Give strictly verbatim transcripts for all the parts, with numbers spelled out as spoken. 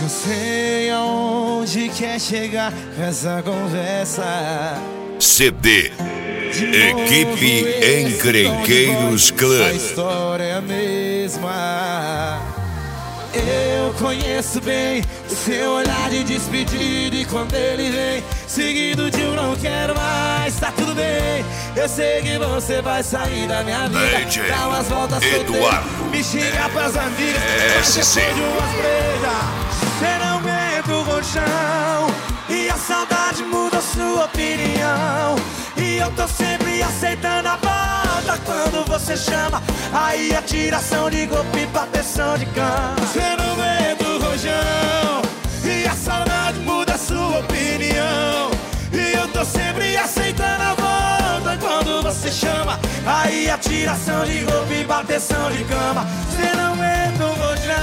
Eu sei aonde quer chegar essa conversa. C D Equipe Encrenqueiros Clã. A história é a mesma. Eu conheço bem o seu olhar de despedida, e quando ele vem seguido de um não quero mais, tá tudo bem. Eu sei que você vai sair da minha vida, dar umas voltas solteiras, me xingar pras amigas, mas depois de umas brejas cê não aguenta o rojão, e a saudade muda sua opinião. E eu tô sempre aceitando a volta quando você chama, aí é tiração de golpe e bateção de cama. Cê não aguenta o rojão, e a saudade muda sua opinião. E eu tô sempre aceitando a volta quando você chama, aí é tiração de golpe e bateção de cama. Cê não aguenta o rojão.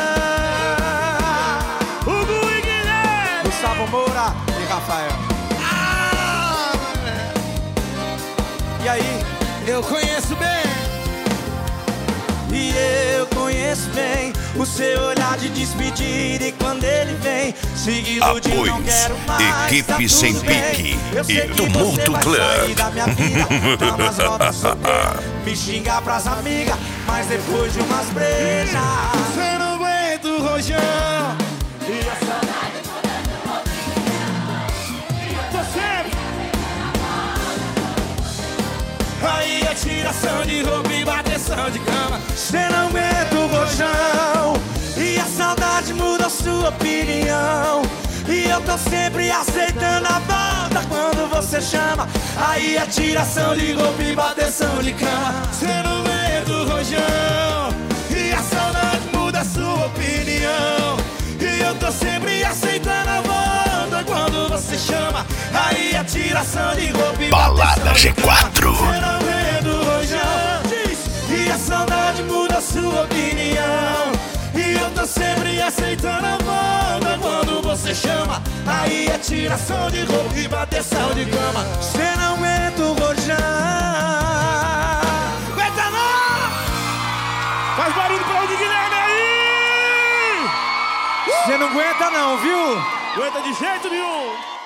Hugo e Guilherme, Gustavo Moura e Rafael. E aí, eu conheço bem, e eu conheço bem o seu olhar de despedida, e quando ele vem seguido Apoios, de não quero mais, Equipe tá Sem tudo bem. Pique Eu sei e que Tumulto você vai Clã. sair da minha vida, dar umas voltas solteiras, me xingar pras amigas, mas depois de umas brejas você não aguenta o rojão, e a saudade mudando a opinião. Tô sempre aí é tiração de roupa e bateção de cama. Cê não aguenta o rojão, e a saudade muda sua opinião. E eu tô sempre aceitando a volta quando você chama, aí é tiração de roupa e bateção de cama. Cê não aguenta o rojão, e a saudade muda sua opinião. E eu tô sempre aceitando a volta quando você chama, aí é tiração de roupa e Balada G quatro. E a saudade muda sua opinião. E eu tô sempre aceitando a volta quando você chama, aí é tiração de roupa e bateção de cama. Cê não aguenta o rojão. Aguenta não! Faz barulho pra o Guilherme aí! Cê não aguenta não, viu? Aguenta de jeito nenhum!